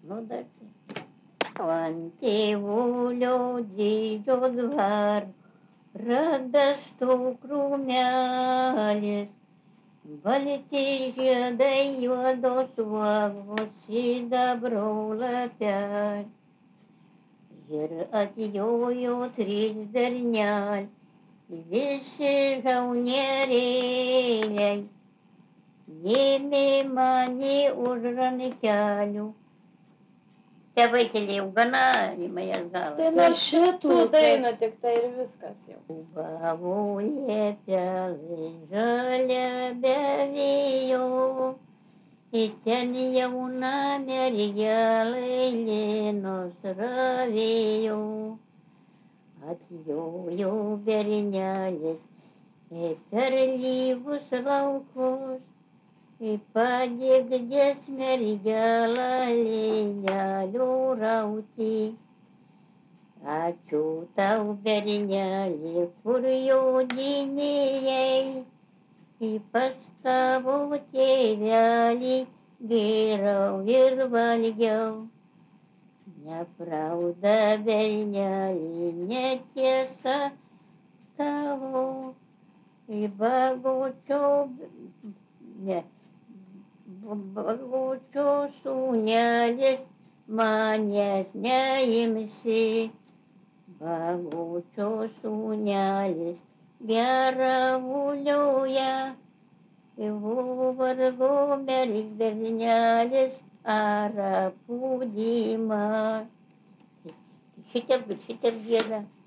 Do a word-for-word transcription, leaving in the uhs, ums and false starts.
Nu, dar Антивулю дидо двор, радосту krūmelis, balti žiedai juodos uogos, sidabro lapeliai. Ir atjojo trys berneliai, visi jaunėliai, ėmė mane už rankelių. Tėvai keliai jau gana į manęs galą. Tai nors šitų dainų tik tai ir viskas jau. Ūbavo liepelai žalia be vėjo, į ten jauna mergelė lynos ravėjo. Atjojo bernelis per lygus laukus, padegdės mergelą lynelių rauti. Ačiū tau, berneli, kur jodinėjai, pas tavo tėvelį gėriau ir valgiau. Nepravda, berneli, netiesa tavo, bagočio, ne, bagočio sūnelis manęs neimsi. Bagočio sūnelis gerą vulioja, vargo bernelis ar pūdymą. Šitaip, šitaip gieda.